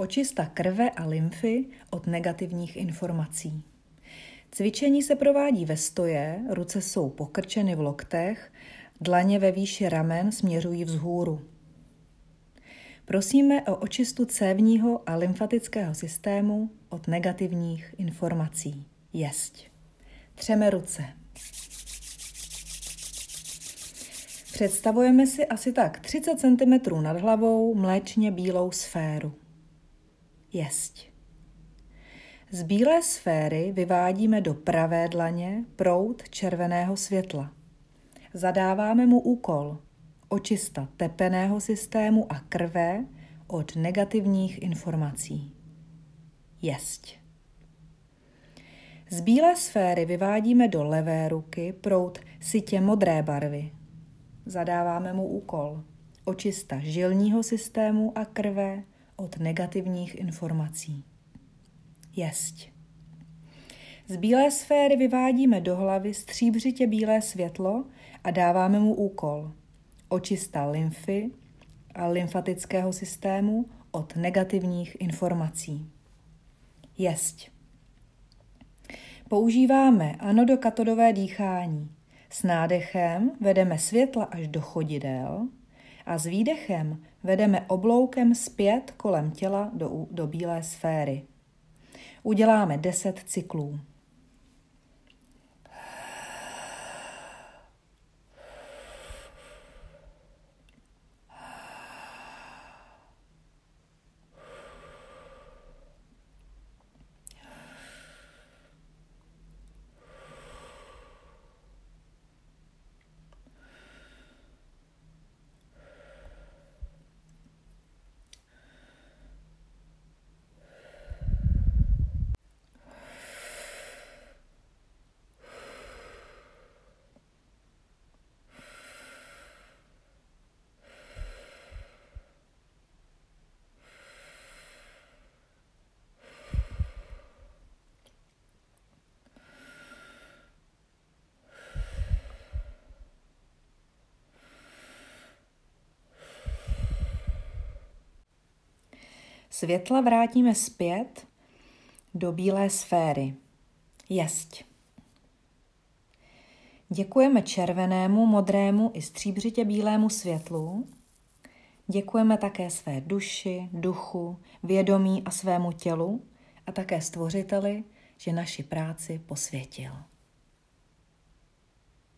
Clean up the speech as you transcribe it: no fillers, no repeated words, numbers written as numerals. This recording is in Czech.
Očista krve a lymfy od negativních informací. Cvičení se provádí ve stoje, ruce jsou pokrčeny v loktech, dlaně ve výši ramen směřují vzhůru. Prosíme o očistu cévního a lymfatického systému od negativních informací. Jesť. Třeme ruce. Představujeme si asi tak 30 cm nad hlavou mléčně bílou sféru. Jesť. Z bílé sféry vyvádíme do pravé dlaně proud červeného světla. Zadáváme mu úkol očista tepenného systému a krve od negativních informací. Jesť. Z bílé sféry vyvádíme do levé ruky proud sytě modré barvy. Zadáváme mu úkol očista žilního systému a krve od negativních informací. Jesť. Z bílé sféry vyvádíme do hlavy stříbřitě bílé světlo a dáváme mu úkol očista lymfy a lymfatického systému od negativních informací. Jesť. Používáme anodokatodové dýchání. S nádechem vedeme světla až do chodidel a s výdechem vedeme obloukem zpět kolem těla do bílé sféry. Uděláme 10 cyklů. Světla vrátíme zpět do bílé sféry. Jesť. Děkujeme červenému, modrému i stříbřitě bílému světlu. Děkujeme také své duši, duchu, vědomí a svému tělu a také Stvořiteli, že naši práci posvětil.